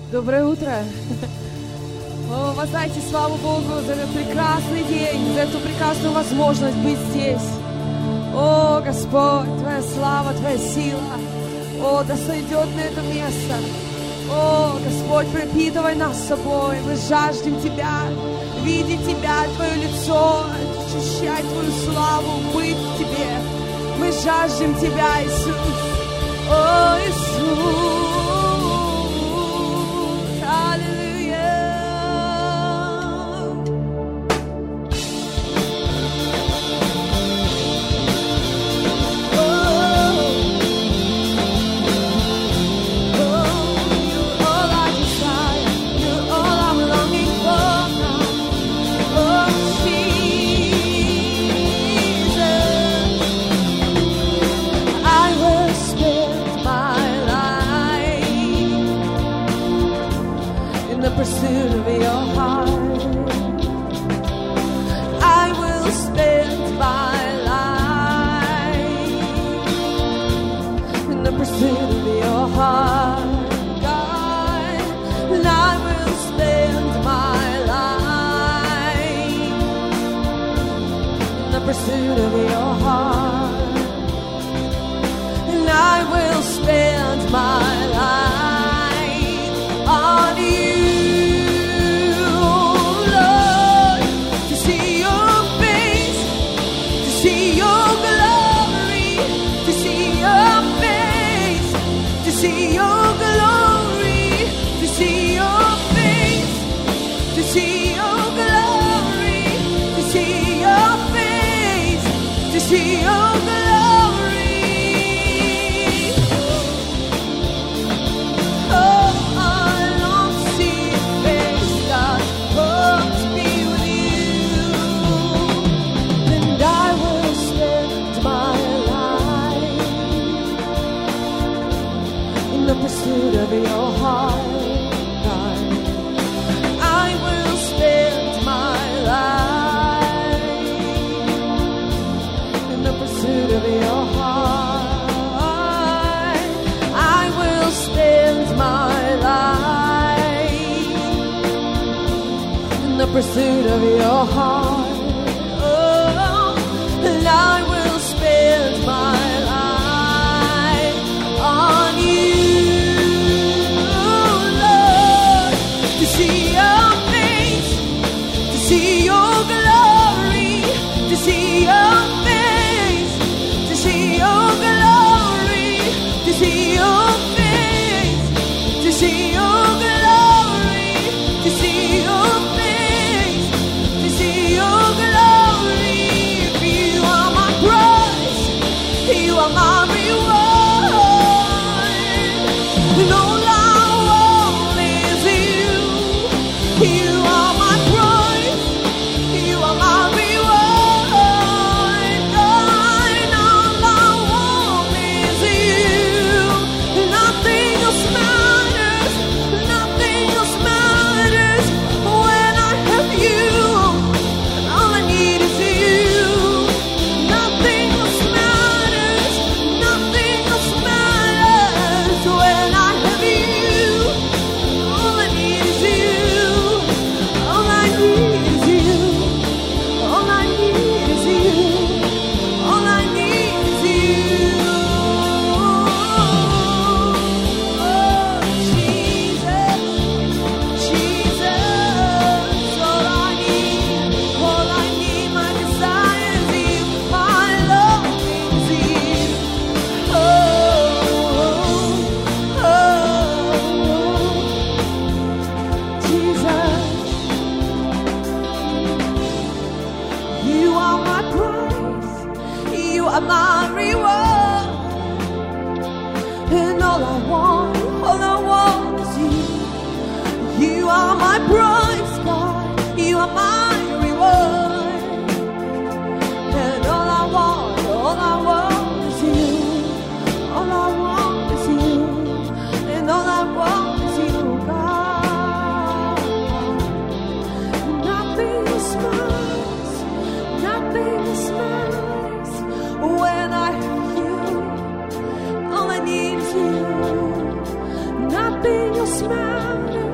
Доброе утро. О, воздайте славу Богу за этот прекрасный день, за эту прекрасную возможность быть здесь. О, Господь, Твоя слава, Твоя сила, о, да сойдет на это место. О, Господь, пропитывай нас собой. Мы жаждем Тебя, видеть Тебя, Твое лицо, ощущать Твою славу, быть в Тебе. Мы жаждем Тебя, Иисус. О, Иисус. Pursuit of your heart, I will spend my life in the pursuit of your heart, God, and I will spend my life in the pursuit of your heart, and I will spend my life on you. See your glory, to see your face, to see your glory, to see your face, to see your glory. Oh, I long to see your face, God, oh, to be with you, and I will spend my the pursuit of your heart, God. I will spend my life in the pursuit of your heart. I will spend my life in the pursuit of your heart. Oh, and I will spend my life on you. See your face, to see your glory, to see your face, to see your glory, to see your face, to see your glory, to see your face, to see your glory. For you are my prize, you are my reward, and all I want is you. You are my prize, you are my reward, and all I want is you. Nothing else matters, nothing else matters when I have you. All I need is you. Nothing else matters, nothing else matters when I have you. All I need is you. All I need is you. All I need is you. All I need is you. Oh, Jesus, Jesus. All I need, my desire is you. My love is you. Jesus. You are my prize, you are my reward, and all I want is you. You are my prize, God, you are my reward, and all I want is you. All I want is you, and all I want is you, God. Nothing else matters, nothing else matters when I have you. All I need is you. Nothing else matters.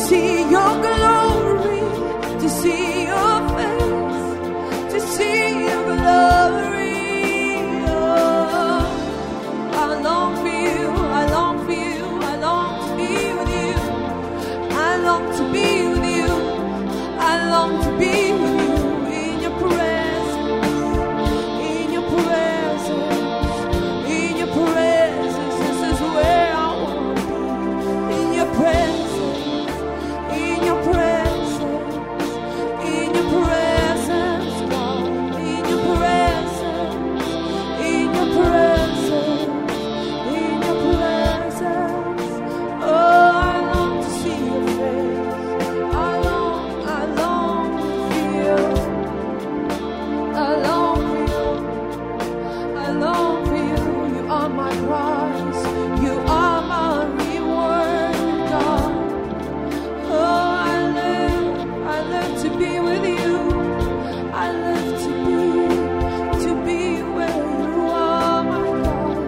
see your glory, to see your face, to see your glory. Oh, I long for you, I long for you, I long to be with you. I long to be with you, I long to be with you in your presence, in your presence, in your presence. This is where I want to be, in your presence, in your presence, in your presence, God, in your presence, in your presence, in your presence. Oh, I long to see your face. I long for you. I long for you. I long for you. You are my prize. You are my reward, God. Oh, I live to be with you. I live to be where you are, my God.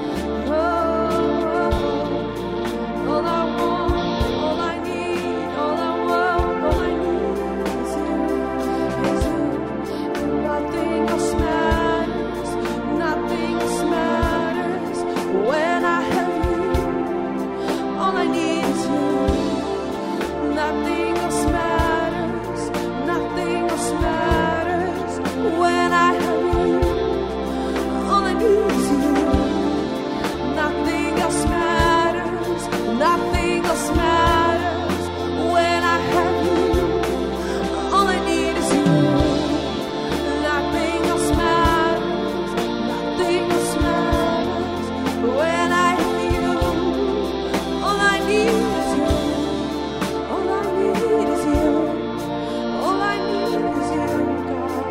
Oh, all I want, all I need, all I want, all I need is you, is you. Nothing else matters, nothing else matters when I have you. All I need is you. Nothing else matters, nothing else matters when I have you. All I need is you. Nothing else matters, nothing else matters when I have you. All I need is you. Nothing else matters, nothing else matters when I have you. All I need is you. All I need is you. All I need is you, God.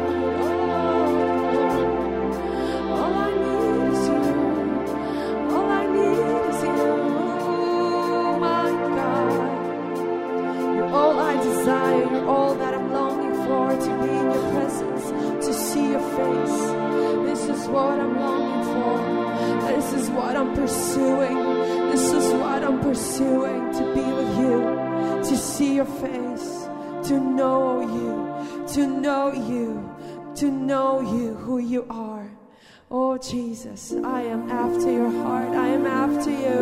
Oh, all I need is you. All I need is you, my God. You're all I desire. You're all that I'm longing for, to be in your presence, to see your face. This is what I'm longing for. This is what I'm pursuing. This is what I'm pursuing, to be with you, to see your face, to know you, to know you, to know you, who you are. Oh, Jesus, I am after your heart. I am after you.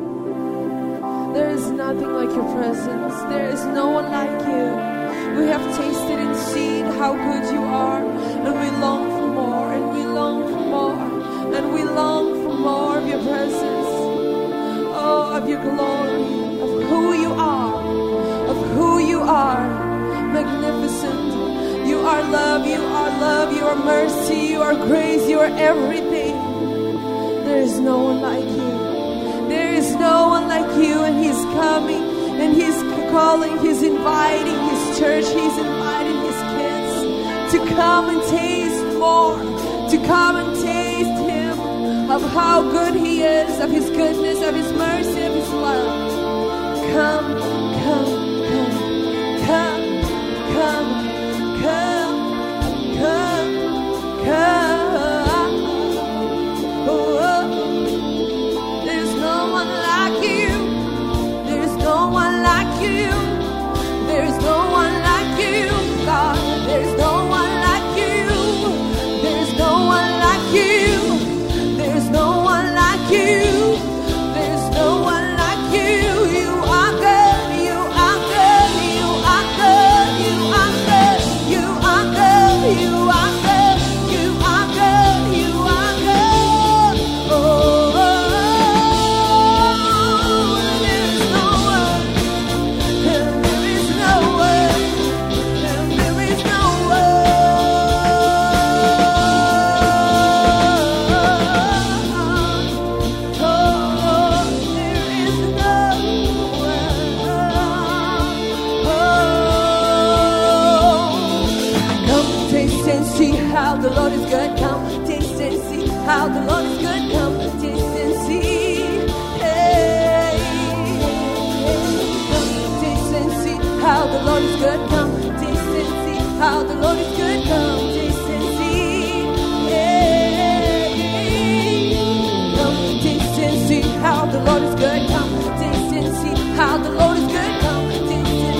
There is nothing like your presence. There is no one like you. We have tasted and seen how good you are, and we long for more, and we long for more, and we long for more of your presence. Oh, of your glory, of who you are, of who you are. Magnificent. You are love, you are love, you are mercy, you are grace, you are everything. There is no one like you. There is no one like you, and He's coming, and He's calling, He's inviting His church, He's inviting His kids to come and taste more, to come and taste Him, of how good He is, of His goodness, of His mercy, of His love. Come, come, come, come, come, come, come, come. Oh, there's no one like you. There's no one like you. There's no one like you, God. There's no one like you. There's no one like you. There's no one like you. There's no one like you. You are good. You are good. You are good. You are good. You are good. You are good. You are good. You are good. Oh, there is no one. There is no one. There is no how the Lord is good. Come, taste and see how the Lord is good. Come, taste and see. Hey, come, taste and see how the Lord is good. Come, taste and see how the Lord is good. Come, taste and see. Hey, come, taste and see how the Lord is good. Come, taste and see how the Lord is good. Come, taste and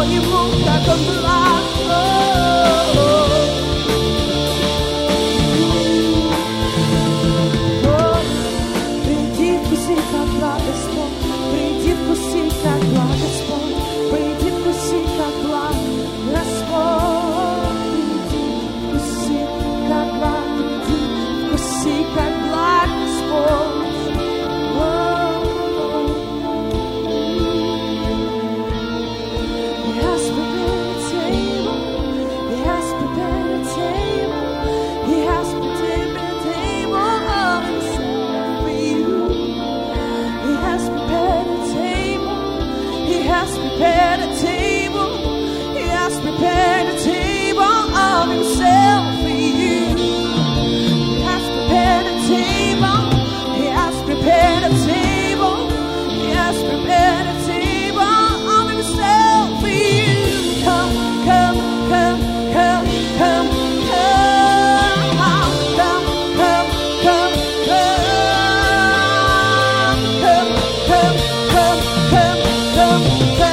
Ему, как Он благ. Приди, вкуси, как благ Господь. Приди, вкуси, как благ Господь. Приди, вкуси, как благ Господь. Приди, вкуси, как благ. Приди, вкуси, как благ Господь. Prepared a table. He has prepared a table of Himself for you. He has prepared a table. He has prepared a table. He has prepared a table of Himself for you. Come, come, come, come, come, come, come, come, come, come, come, come, come, come, come.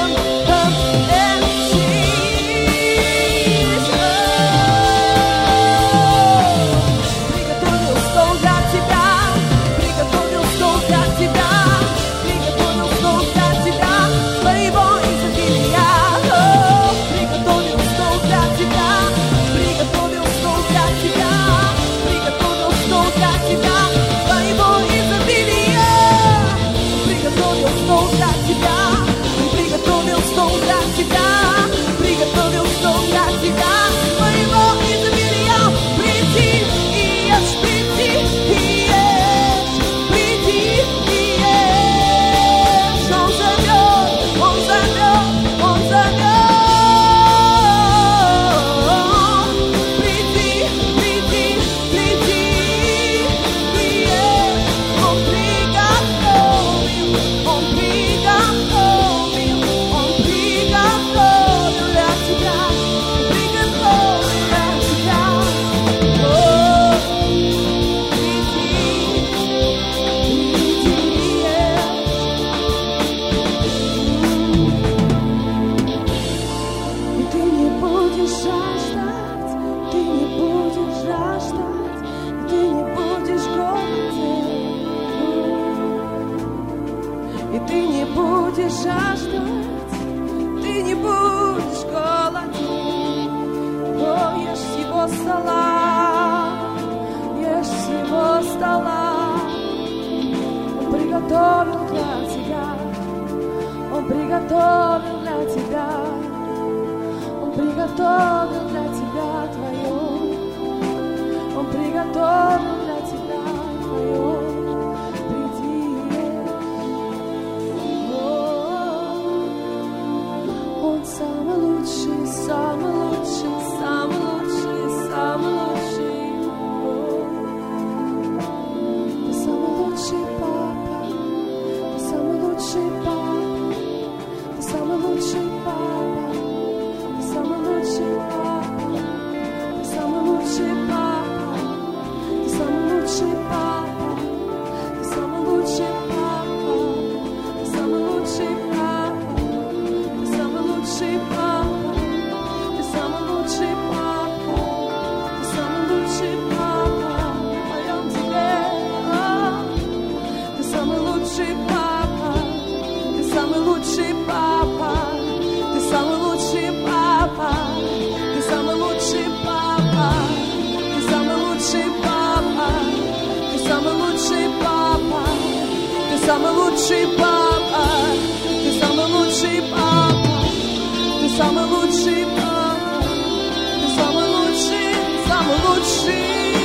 самый лучший папа, ты самый лучший папа, ты самый лучший папа, ты самый лучший, самый лучший.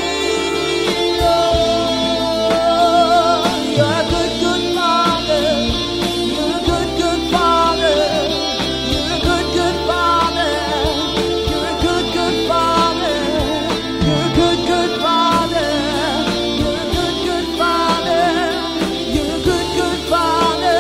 You're a good, good father. You're a good, good father. You're a good, good father. You're a good, good father. You're a good, good father. You're a good, good father. You're a good, good father.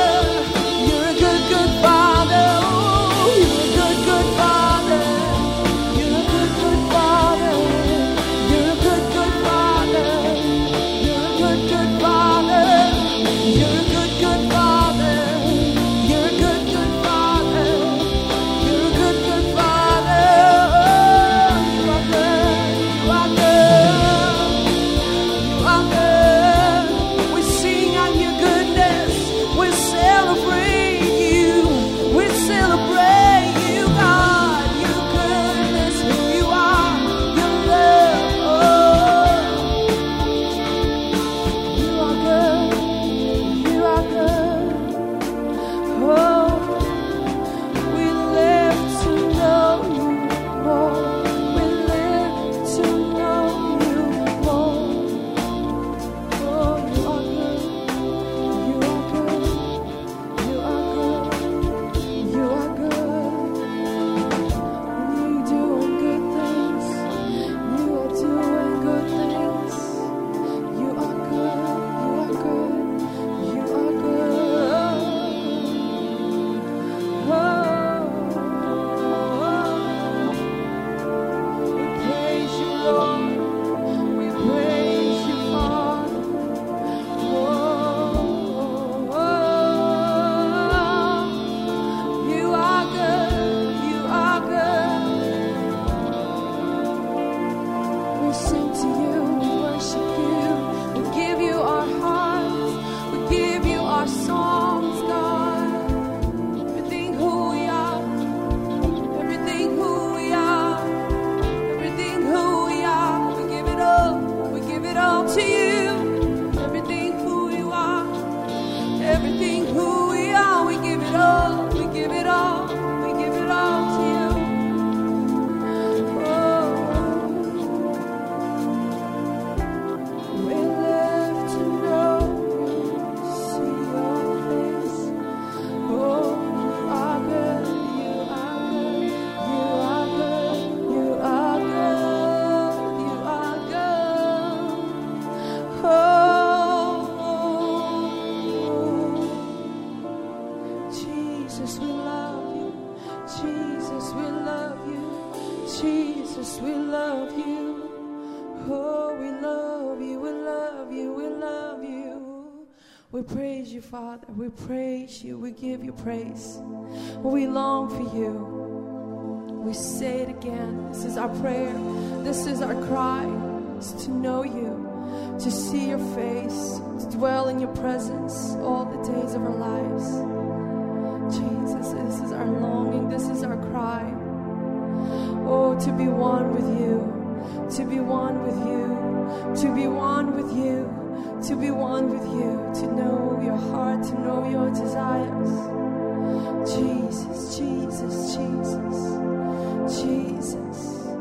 Jesus, we love you. Jesus, we love you. Jesus, we love you. Oh, we love you, we love you, we love you. We praise you, Father. We praise you. We give you praise. We long for you. We say it again. This is our prayer. This is our cry. Is to know you, to see your face, to dwell in your presence all the days of our lives. Jesus, this is our longing. This is our cry. Oh, to be one with you. To be one with you. To be one with you. To be one with you. To know your heart. To know your desires. Jesus, Jesus, Jesus. Jesus.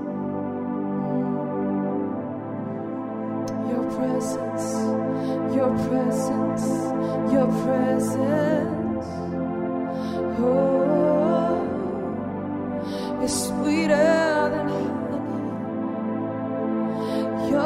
Your presence, your presence, your presence. Oh, is sweeter than honey. Your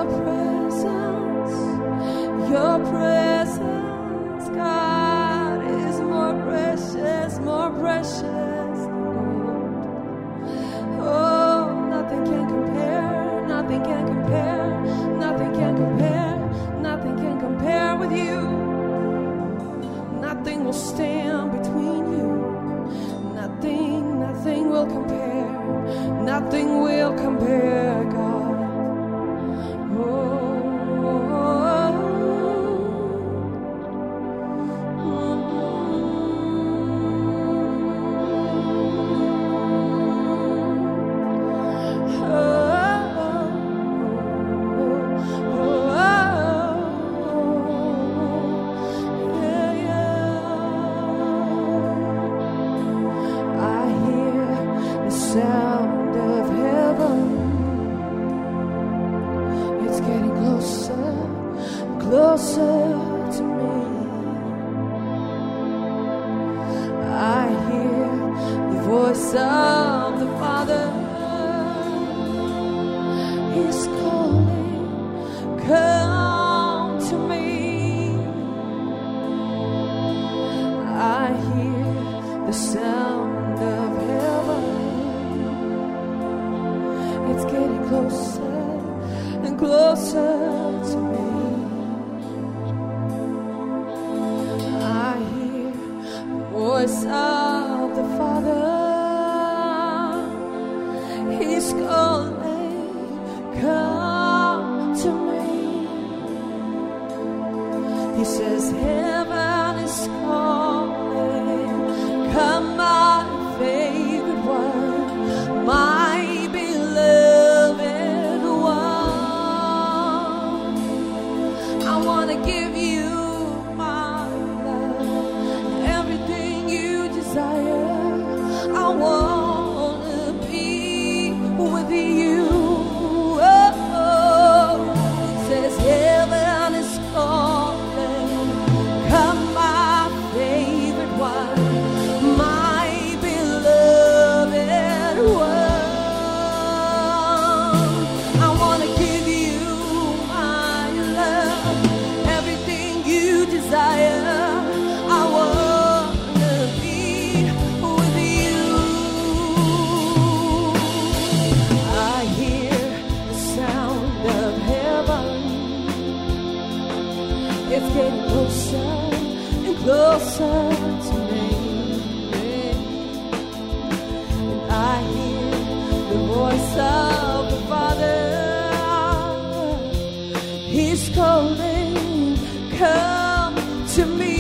presence, God, is more precious than gold. Oh, nothing can compare, nothing can compare, nothing can compare, nothing can compare with you. Nothing will stand between you. Nothing will compare. Nothing will compare, God. Oh. Sound of heaven, it's getting closer, closer to me. I hear the voice of the Father. He's calling, come to me. I hear the sound of heaven. It's getting closer and closer to me. I hear the voice of the Father. He's calling, come to me. He says, heaven is calling, come my favorite one, my beloved one. I want to give you my love, everything you desire. I want to be with you. Oh, it says heaven is calling, come my favorite one, my beloved one. It's getting closer and closer to me. And I hear the voice of the Father. He's calling, come to me.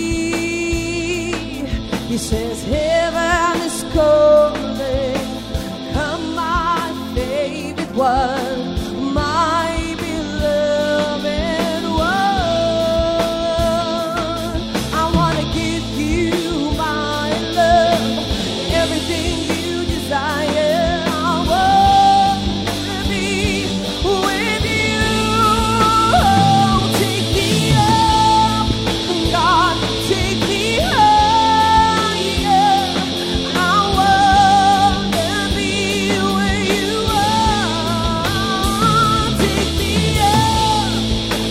He says, heaven is calling, come my favorite one, my beloved one. I want to give you my love, everything you desire. I want to be with you. Oh, take me up, God, take me higher. I want to be where you are. Take me up,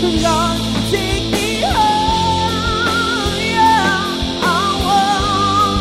God, take me higher. I want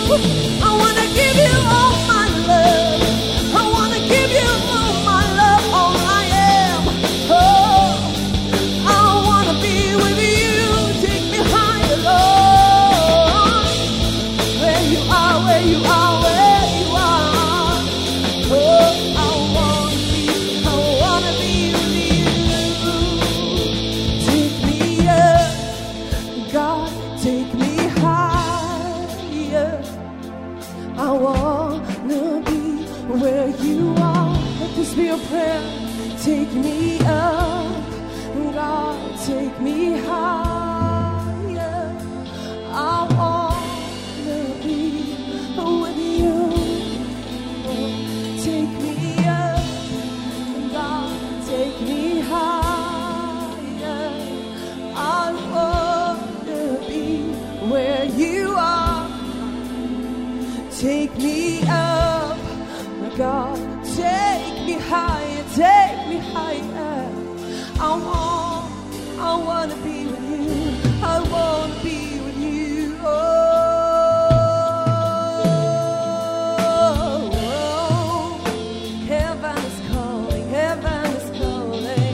I wanna give you all my love. I wanna give you all my love, all I am. Oh, I wanna be with you. Take me higher, Lord. Where you are, where you are, where you are. Oh, I wanna be with you. Take me up, God, take me higher. I wanna be where you are. Let this be your prayer. Take me up, God, take me higher. I wanna be with you. Take me up, God, take me higher. I wanna be where you are. Take me up, God, take me higher, take me higher. I wanna be with you. I wanna be with you. Oh, heaven is calling, heaven is calling.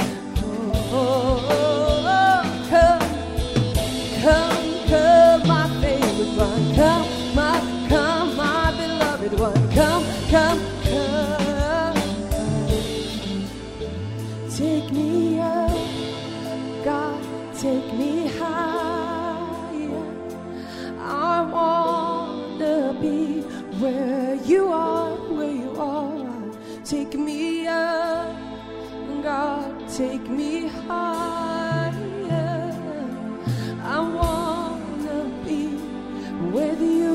Oh, come, come, come, my favorite one. Come, my beloved one. Come, come, come. Take me up, God, take me higher. I wanna be where you are, where you are. Take me up, God, take me higher. I wanna be with you.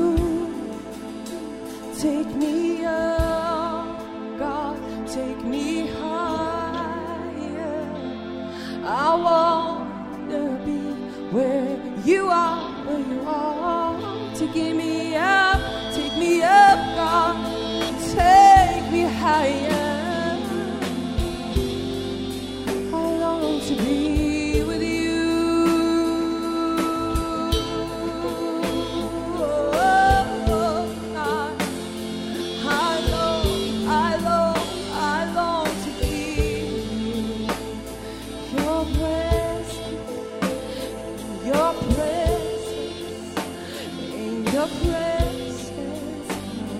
Take me up, God, take me higher. I wanna be where you are, where you are. Take me up, God, take me higher. I long to be with you. I long to be your presence, your presence, in your presence,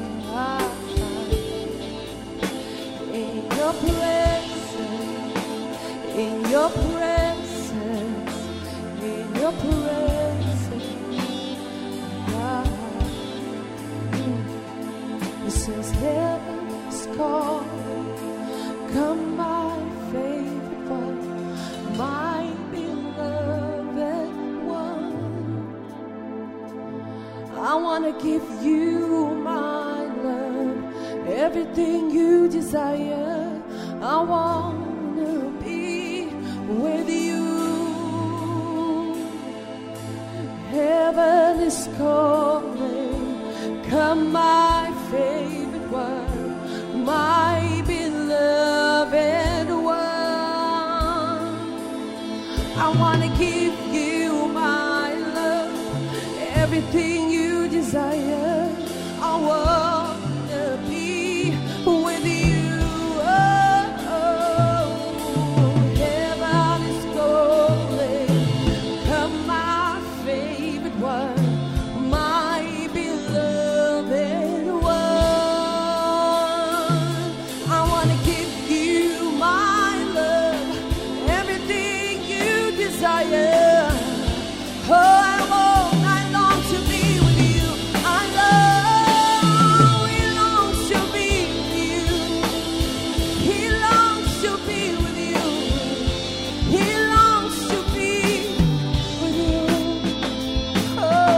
in your presence, in your presence, in your presence, God. It says heaven's calling, come my favorite one, my beloved one. I wanna give you my love, everything you desire. I wanna be with you. Heaven is calling, come my favorite one, my beloved one. I wanna give you my love, everything you desire. I wanna be with you. Oh, heaven is calling, come my favorite one, my beloved one. I wanna give you my love, everything you desire. Oh, I long to be with you. I long to be with you. He longs to be with you. He longs to be with you. Oh,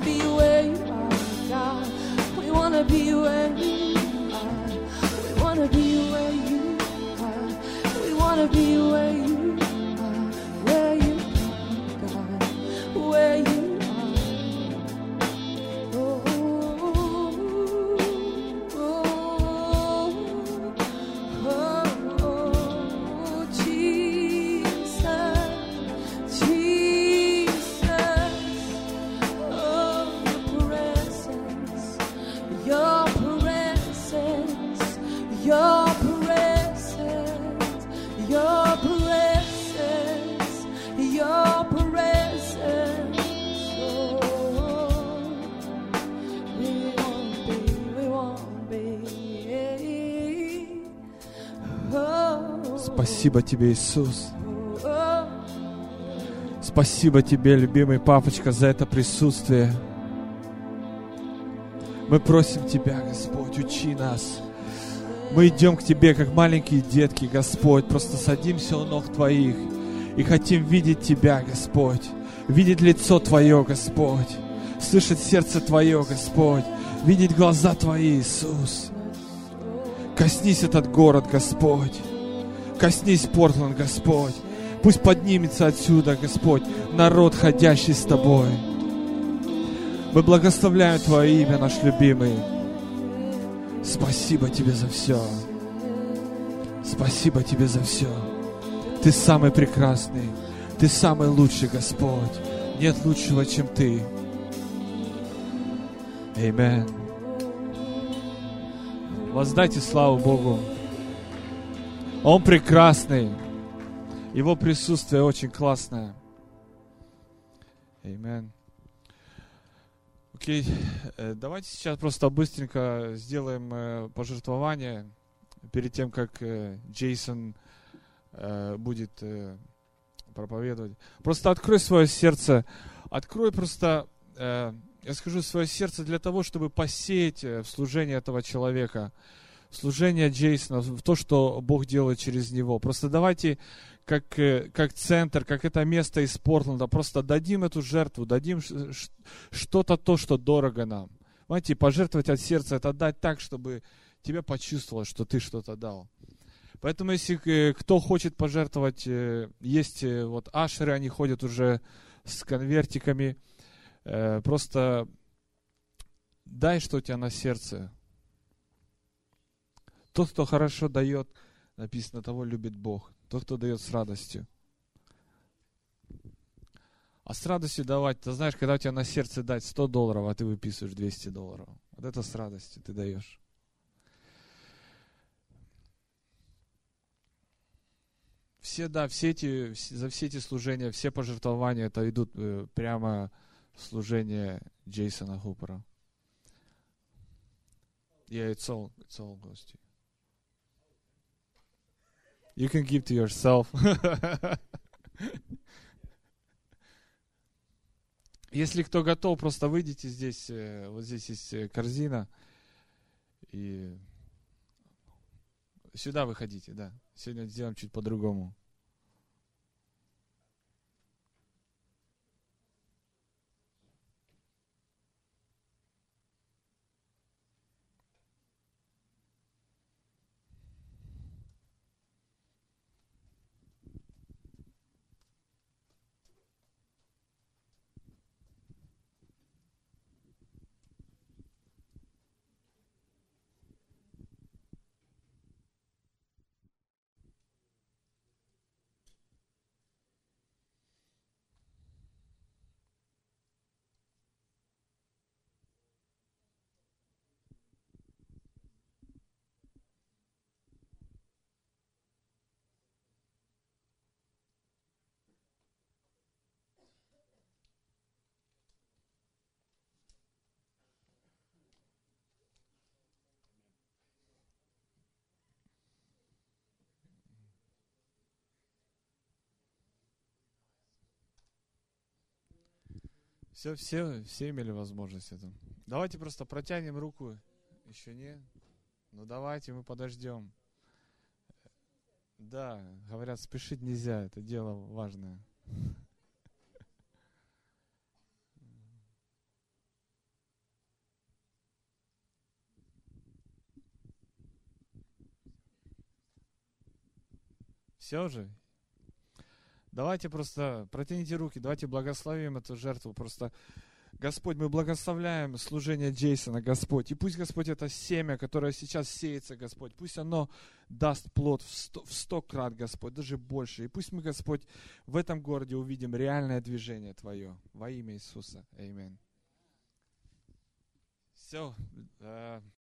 be where you are, God. We wanna be where you are. We wanna be where you are. We wanna be where you are. Where you are, God. Where you are. Oh, oh, oh, Jesus, Jesus. Oh, your presence, your presence, your presence, your presence. Oh, we won't be. Oh, Спасибо Тебе, Иисус. oh, Спасибо Тебе, любимый папочка, за это присутствие. Мы просим Тебя, Господь, учи нас. Мы идем к Тебе, как маленькие детки, Господь. Просто садимся у ног Твоих и хотим видеть Тебя, Господь. Видеть лицо Твое, Господь. Слышать сердце Твое, Господь. Видеть глаза Твои, Иисус. Коснись этот город, Господь. Коснись Портленд, Господь. Пусть поднимется отсюда, Господь, народ, ходящий с Тобой. Мы благословляем Твое имя, наш любимый. Спасибо Тебе за все. Спасибо Тебе за все. Ты самый прекрасный. Ты самый лучший, Господь. Нет лучшего, чем Ты. Аминь. Воздайте славу Богу. Он прекрасный. Его присутствие очень классное. Аминь. Окей, давайте сейчас просто быстренько сделаем пожертвование перед тем, как Джейсон будет проповедовать. Просто открой свое сердце, открой просто, я скажу, свое сердце для того, чтобы посеять в служение этого человека, в служение Джейсона, в то, что Бог делает через него. Просто давайте как центр, как это место из Портленда, просто дадим эту жертву, дадим что-то то, что дорого нам. Знаете, пожертвовать от сердца, это дать так, чтобы тебя почувствовало, что ты что-то дал. Поэтому, если кто хочет пожертвовать, есть вот ашеры, они ходят уже с конвертиками, просто дай, что у тебя на сердце. Тот, кто хорошо дает, написано, того любит Бог. Тот, кто дает с радостью. А с радостью давать, ты знаешь, когда у тебя на сердце дать $100, а ты выписываешь $200. Вот это с радостью ты даешь. За все эти служения, все пожертвования, это идут прямо в служение Джейсона Хупера. Yeah, it's all goes to you. You can give to yourself. Если кто готов, просто выйдите здесь. Вот здесь есть корзина. И сюда выходите, да. Сегодня сделаем чуть по-другому. Все имели возможность это. Давайте просто протянем руку. Еще нет? Ну давайте, мы подождем. Да, говорят, спешить нельзя, это дело важное. Все же? Давайте просто протяните руки, давайте благословим эту жертву. Просто, Господь, мы благословляем служение Джейсона, Господь. И пусть, Господь, это семя, которое сейчас сеется, Господь, пусть оно даст плод в 100 крат, Господь, даже больше. И пусть мы, Господь, в этом городе увидим реальное движение Твое. Во имя Иисуса. Аминь. Все.